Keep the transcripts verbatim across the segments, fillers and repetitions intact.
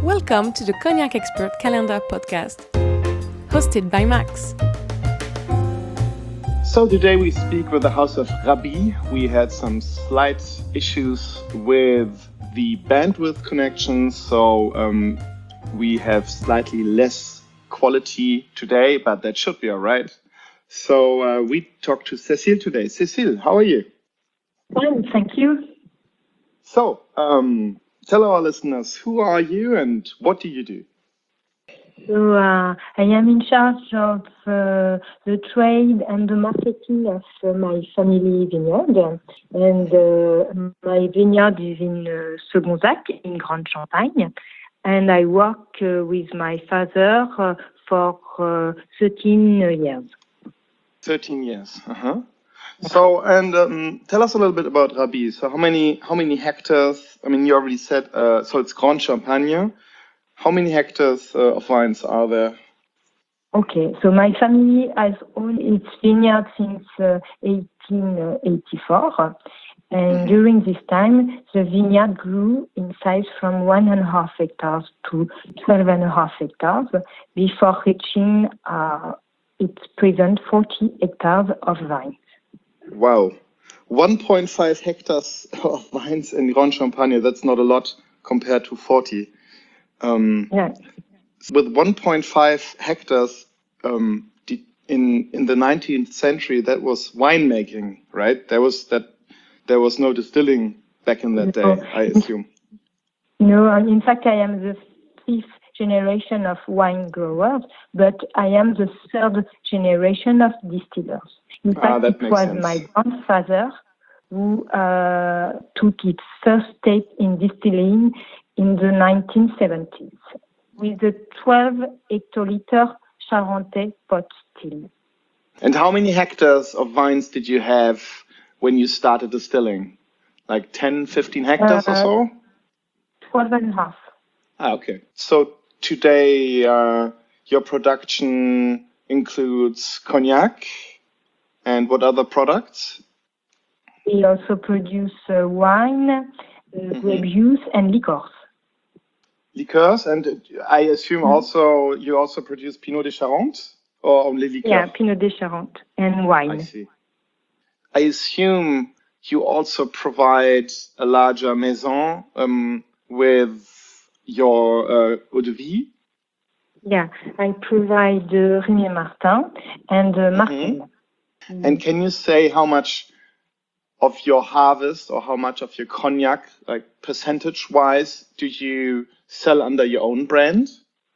Welcome to the Cognac Expert Calendar podcast, hosted by Max. So today we speak with the House of Rabie. We had some slight issues with the bandwidth connection, so um, we have slightly less quality today, but that should be all right. So uh, we talked to Cécile today. Cécile, how are you? Fine, thank you. So um, tell our listeners, who are you and what do you do? So uh, I am in charge of uh, the trade and the marketing of uh, my family vineyard. And uh, my vineyard is in uh, Segonzac, in Grande Champagne. And I work uh, with my father uh, for uh, thirteen years. thirteen years, uh-huh. So, and um, tell us a little bit about Rabie. So how many how many hectares, I mean, you already said, uh, so it's Grande Champagne. How many hectares uh, of vines are there? Okay, so my family has owned its vineyard since uh, eighteen eighty-four. And mm-hmm. during this time, the vineyard grew in size from one and a half hectares to twelve and a half hectares before reaching uh, its present forty hectares of vines. Wow. one point five hectares of vines in Grande Champagne, that's not a lot compared to forty. Um, yeah. With one point five hectares um, in in the nineteenth century, that was winemaking, right? There was that there was no distilling back in that no, day, I assume. No, in fact, I am the fifth generation of wine growers, but I am the third generation of distillers. In fact, ah, that it makes was sense. my grandfather who uh, took its first step in distilling in the nineteen seventies with a twelve hectoliter Charentais pot still. And how many hectares of vines did you have when you started distilling? Like ten, fifteen hectares uh, or so? twelve and a half. Ah, okay. So today uh, your production includes cognac and what other products? We also produce uh, wine, uh, mm-hmm. grape juice, and liqueurs. Liqueurs, and I assume mm-hmm. also you also produce Pinot de Charente or only liqueurs? Yeah, Pinot de Charente and wine. I see. I assume you also provide a larger maison um, with your uh, eau de vie? Yeah, I provide uh, Rémy Martin and uh, Martin. Mm-hmm. And can you say how much of your harvest or how much of your cognac, like percentage-wise, do you sell under your own brand?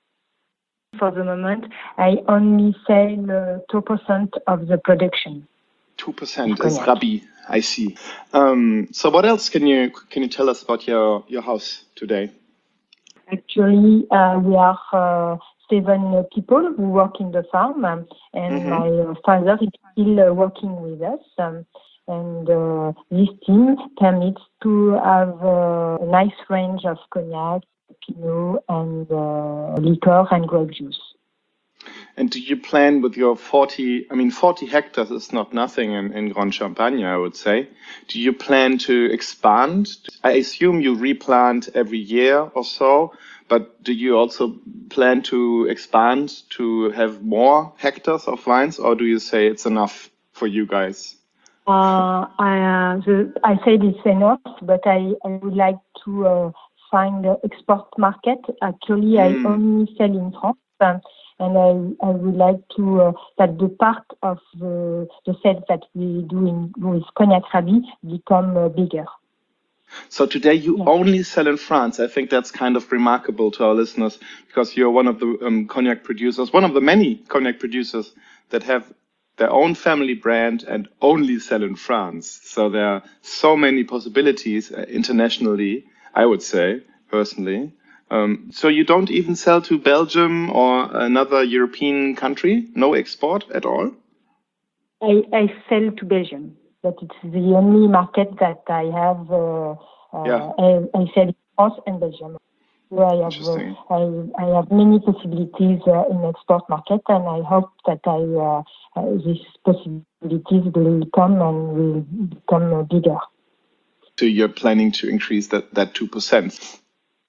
For the moment, I only sell uh, two percent of the production. two percent is Rabie, I see. Um, so what else can you can you tell us about your, your house today? Actually, uh, we are uh, seven people who work in the farm, um, and mm-hmm. my uh, father is still uh, working with us. Um, and uh, this team permits to have uh, a nice range of cognac, Pinot, and uh, liqueur and grape juice. And do you plan with your forty, I mean, forty hectares is not nothing in, in Grande Champagne, I would say. Do you plan to expand? I assume you replant every year or so, but do you also plan to expand to have more hectares of vines, or do you say it's enough for you guys? Uh, I, uh, the, I said it's enough, but I, I would like to uh, find the export market. Actually, mm. I only sell in France. Um, And I, I would like to uh, that the part of the, the sales that we do in, with Cognac Rabie become uh, bigger. So today you yeah. only sell in France. I think that's kind of remarkable to our listeners because you're one of the um, cognac producers, one of the many cognac producers that have their own family brand and only sell in France. So there are so many possibilities uh, internationally, I would say, personally. Um, so you don't even sell to Belgium or another European country? No export at all? I, I sell to Belgium, but it's the only market that I have. Uh, uh, yeah. I, I sell in France and Belgium. Where I have, uh, I, I have many possibilities uh, in export market, and I hope that I uh, uh, these possibilities will come and will become uh, bigger. So you're planning to increase that, that two percent.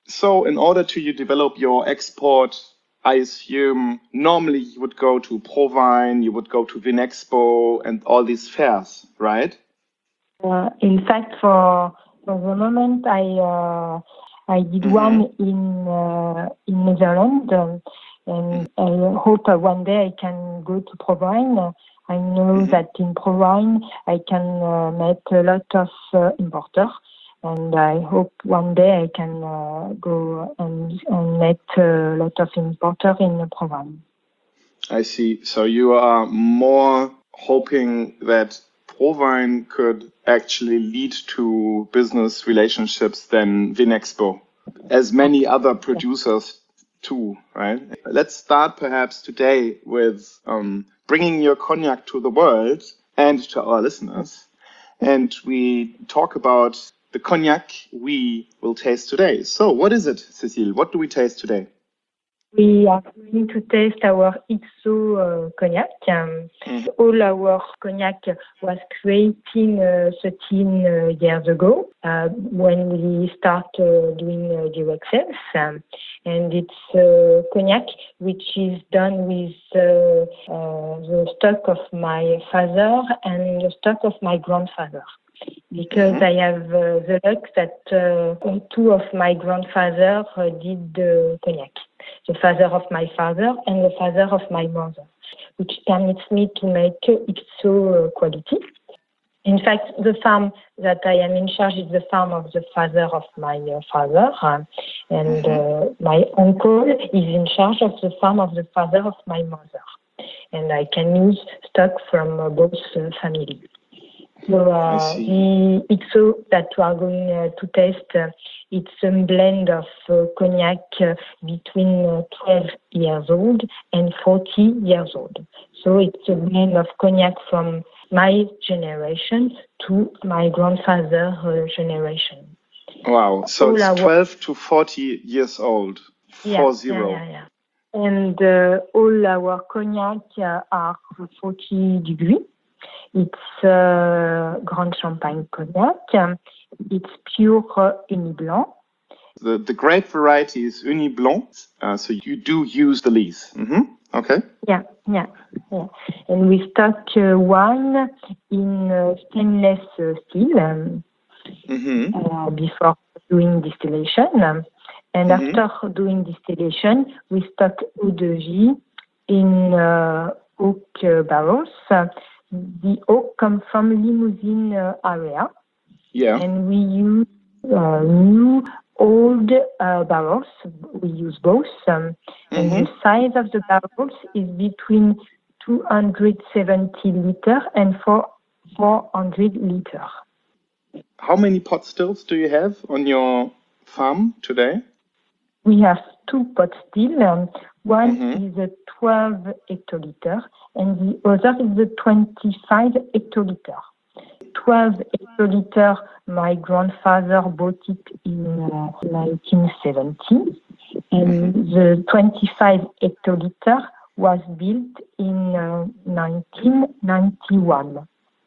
So in order to you develop your export, I assume normally you would go to Provine, you would go to Vinexpo and all these fairs, right? Uh, in fact, for for the moment, I uh, I did Mhm. one in uh, in Netherlands, um, and I hope uh, one day I can go to Provine. I know Mhm. that in Provine I can uh, meet a lot of uh, importers, and I hope one day I can uh, go and, and meet a lot of importers in Provine. I see. So you are more hoping that Provine could actually lead to business relationships than Vinexpo, as many other producers too, right? Let's start perhaps today with um, bringing your cognac to the world and to our listeners. And we talk about the cognac we will taste today. So what is it, Cécile? What do we taste today? We are going to taste our X O uh, cognac. Um, Mhm. All our cognac was created uh, thirteen uh, years ago uh, when we start uh, doing uh, direct sales. Um, and it's uh, cognac which is done with uh, uh, the stock of my father and the stock of my grandfather. Because Mhm. I have uh, the luck that uh, two of my grandfathers uh, did the cognac. The father of my father and the father of my mother, which permits me to make X O quality. In fact, the farm that I am in charge is the farm of the father of my uh, father, uh, and uh, my uncle is in charge of the farm of the father of my mother. And I can use stock from uh, both uh, families. So uh, the X O that we are going uh, to taste, uh, it's a blend of uh, cognac uh, between uh, twelve years old and forty years old. So it's a blend of cognac from my generation to my grandfather's uh, generation. Wow. So All it's our- twelve to forty years old. Yeah, Four yeah, zero. yeah, yeah. And uh, all our cognac uh, are forty degrees. It's uh, Grand Champagne cognac. It's pure uh, Uni Blanc. The the grape variety is Uni Blanc. Uh, so you do use the lees. Mm-hmm. Okay. Yeah, yeah, yeah. And we stock uh, wine in uh, stainless uh, steel um, Mm-hmm. uh, before doing distillation. Um, and Mhm. after doing distillation, we stock eau de vie in uh, oak uh, barrels. Uh, the oak comes from Limousin uh, area. Yeah. And we use uh, new, old uh, barrels. We use both. Um, and Mhm. the size of the barrels is between two hundred seventy liter and four hundred liter. How many pot stills do you have on your farm today? We have two pot still. Um, one Mhm. is a twelve hectoliter and the other is a twenty-five hectoliter. twelve hectoliter, my grandfather bought it in uh, nineteen seventy, and Mhm. the twenty-five hectoliter was built in uh, nineteen ninety-one.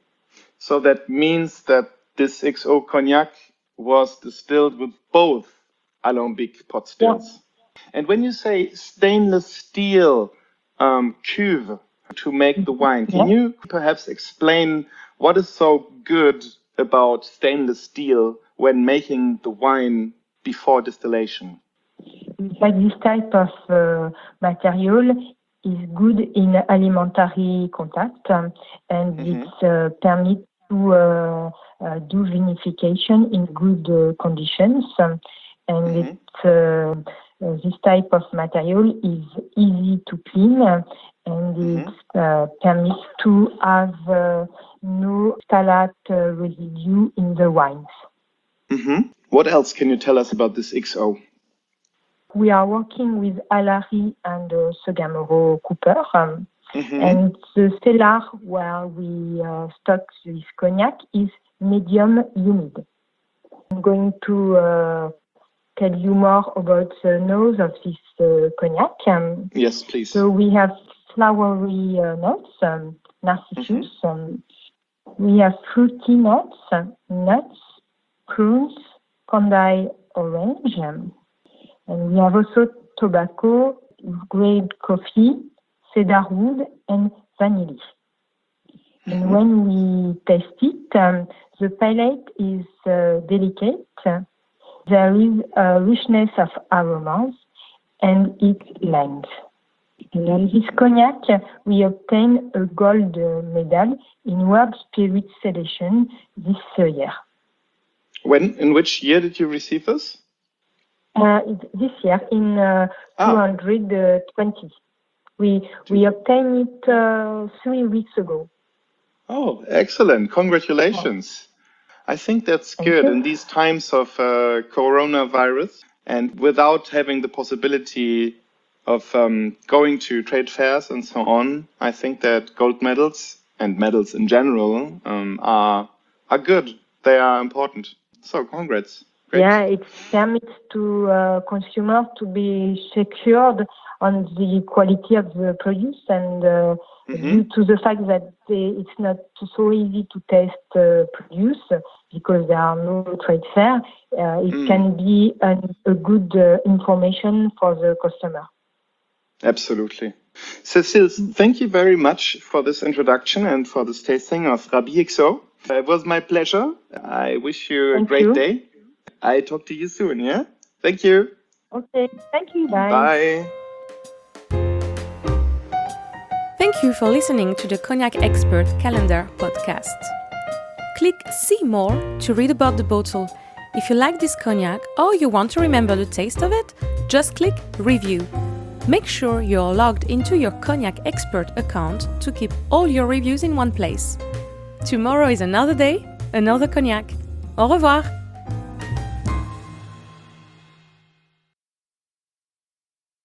So that means that this X O cognac was distilled with both alembic pot stills. And when you say stainless steel um, cuve to make the wine, can Yeah. you perhaps explain what is so good about stainless steel when making the wine before distillation? But this type of uh, material is good in alimentary contact, um, and Mhm. it uh, permits to uh, uh, do vinification in good uh, conditions. Um, and Mhm. it, uh, uh, this type of material is easy to clean, uh, and Mhm. it uh, permits to have uh, no phthalate uh, residue in the wines. Mhm. What else can you tell us about this X O? We are working with Alary and uh, Sogamoro Cooper. Um, Mhm. and the cellar where we uh, stock this cognac is medium humid. I'm going to uh, tell you more about the nose of this uh, cognac. Um, Yes, please. so we have flowery uh, notes, um, narcissus. Mhm. Um, we have fruity notes, uh, nuts, prunes, Condai orange. Um, And we have also tobacco, grade coffee, cedar wood, and vanilla. And when we taste it, um, the palate is uh, delicate. There is a richness of aromas, and it's light. And on this cognac, we obtained a gold uh, medal in World Spirit Selection this uh, year. When, in which year did you receive this? Uh, this year, in uh, Ah. two hundred twenty. We we obtained it uh, three weeks ago. Oh, excellent. Congratulations. I think that's Thank good you. in these times of uh, coronavirus and without having the possibility of um, going to trade fairs and so on. I think that gold medals and medals in general um, are are good. They are important. So congrats. Great. Yeah, it permits to uh, consumers to be secured on the quality of the produce, and uh, Mhm. due to the fact that they, it's not so easy to test uh, produce because there are no trade fair, uh, it Mm. can be an, a good uh, information for the customer. Absolutely. Cécile, thank you very much for this introduction and for this tasting of Rabhi X O. It was my pleasure. I wish you a Thank great you. day. I talk to you soon, yeah? Thank you. Okay, thank you. Bye. Bye. Thank you for listening to the Cognac Expert Calendar podcast. Click See More to read about the bottle. If you like this cognac or you want to remember the taste of it, just click Review. Make sure you're logged into your Cognac Expert account to keep all your reviews in one place. Tomorrow is another day, another cognac. Au revoir!